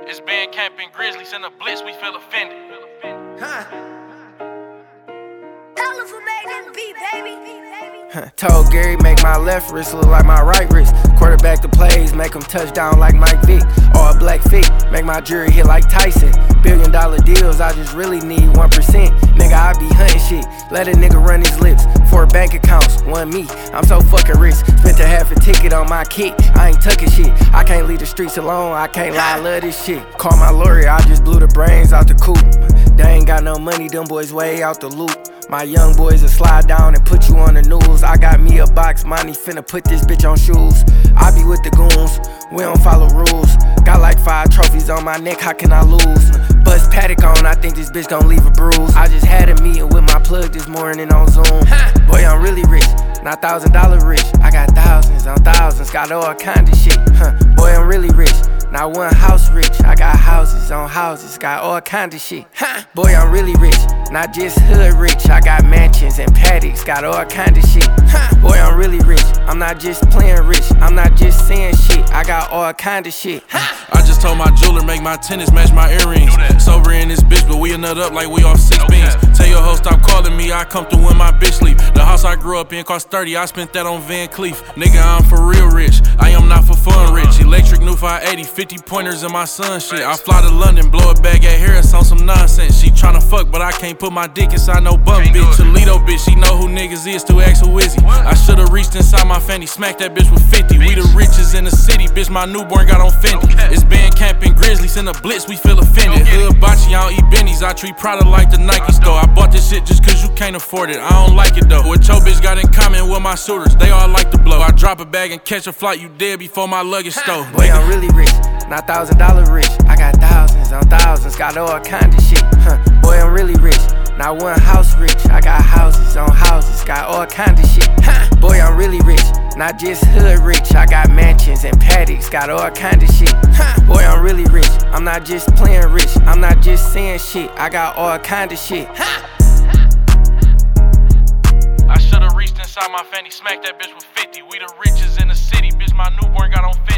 It's band camping Grizzlies in the blitz, we feel offended. Elephant made that beat, baby. Told Gary make my left wrist look like my right wrist. Quarterback the plays, make him touchdown like Mike Vick. All black feet, make my jury hit like Tyson. $1 billion deals, I just really need 1%. Nigga, I be hunting shit, let a nigga run his lips. 4 bank accounts, 1 me, I'm so fucking rich. Spent a half a ticket on my kick, I ain't tucking shit. I can't leave the streets alone, I can't lie, I love this shit. Call my lawyer, I just blew the brains out the coop. They ain't got no money, them boys way out the loop. My young boys will slide down and put you on the news. I got me a box, money finna put this bitch on shoes. I be with the goons, we don't follow rules. Got like 5 trophies on my neck, how can I lose? Buzz Paddock on, I think this bitch gon' leave a bruise. I just had a meeting with my plug this morning on Zoom. Boy, I'm really rich, not $1,000 rich. I got thousands on thousands, got all kind of shit. Boy, I'm really rich, not one house rich. I got houses on houses, got all kind of shit. Boy, I'm really rich, not just hood rich. I got mansions and paddocks, got all kind of shit. Boy, I'm really rich, I'm not just playing rich. I'm not just saying shit, I got all kind of shit. I just told my jeweler make my tennis match my earrings. Sober in this bitch, but we a nut up like we off 6 beans. Tell your hoe stop calling me, I come through when my bitch sleep. The house I grew up in cost 30, I spent that on Van Cleef. Nigga, I'm for real rich, I am not for fun rich. Electric new 580, 50 pointers in my son shit. I fly to London, blow a bag at Harris on some nonsense. She tryna fuck, but I can't put my dick inside no bum bitch. Toledo bitch, she know who niggas is, to ask who is he. I should've reached inside my fanny, smacked that bitch with 50. We the richest in the city, bitch, my newborn got on Fendi. It's band camping Grizzlies in the blitz, we feel offended. Hood bocce, I don't eat bennies, I treat Prada like the Nike store. I bought this shit just cause you can't afford it, I don't like it though. What your bitch got in common with my suitors, they all like to blow. I drop a bag and catch a flight, you dead before my luggage stole. Boy, I'm really rich, not $1,000 rich. I got thousands on thousands, got all kind of shit. Boy, I'm really rich, not one house rich. I got houses on houses, got all kind of shit. Boy, I'm really rich, not just hood rich. I got mansions and paddocks, got all kind of shit. Boy, I'm really rich, I'm not just playing rich. I'm not just saying shit, I got all kind of shit. I should've reached inside my fanny, smacked that bitch with 50. We the richest in the city, bitch, my newborn got on 50.